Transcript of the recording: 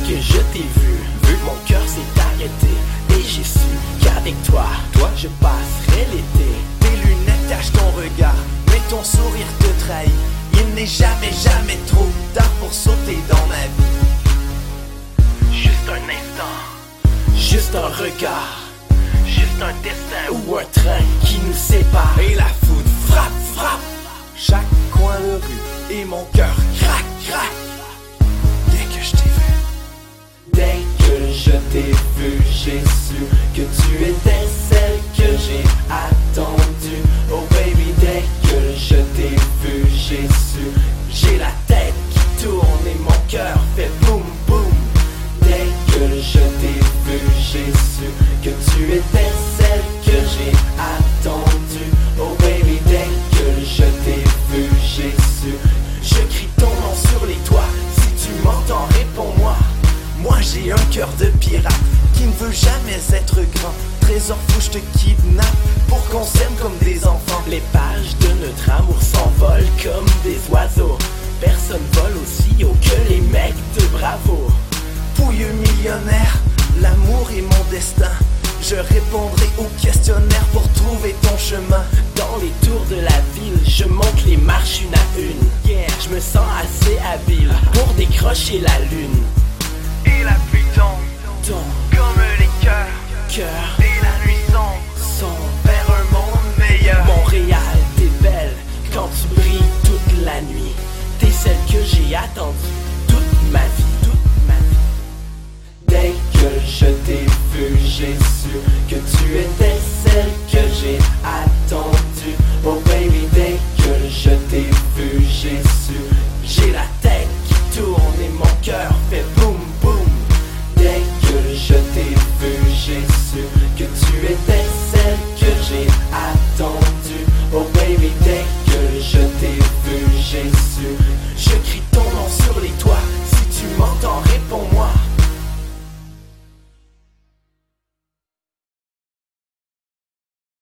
que je t'ai vu, mon cœur s'est arrêté. Et j'ai su qu'avec toi, je passerai l'été. Tes lunettes cachent ton regard, mais ton sourire te trahit. Il n'est jamais trop tard pour sauter dans ma vie. Juste un instant, juste un regard, juste un destin ou un train qui nous sépare. Et la foudre frappe chaque coin de rue, et mon cœur craque dès que je t'ai vu. Dès que je t'ai vu, j'ai su que tu étais celle que j'ai attendue. Oh baby, dès que je t'ai vu, j'ai su. J'ai la tête qui tourne et mon cœur fait boum boum. Dès que je t'ai vu, j'ai su que tu étais celle que j'ai attendue. Oh baby, dès que je t'ai vu, j'ai su. Je crie ton nom sur les toits, si tu m'entends, réponds-moi. Moi j'ai un cœur de pirate qui ne veut jamais être grand. Trésor fou, je te kidnappe pour qu'on s'aime comme des enfants. Les pages de notre amour s'envolent comme des oiseaux. Personne vole aussi haut que les mecs de Bravo. Pouilleux millionnaire, l'amour est mon destin. Je répondrai au questionnaire pour trouver ton chemin. Dans les tours de la ville, je monte les marches une à une. Yeah, je me sens assez habile pour décrocher la lune. Et la pluie tombe comme les cœurs. Et la nuit sombre vers un monde meilleur. Montréal, t'es belle quand tu brilles toute la nuit. T'es celle que j'ai attendue toute ma vie. Dès que je t'ai vu, j'ai su que tu étais celle que j'ai attendue. Oh baby, dès que je t'ai vu, j'ai su. J'ai la tête qui tourne et mon cœur fait boum boum. Dès que je t'ai vu, j'ai su que tu étais celle que j'ai attendue. Oh baby, dès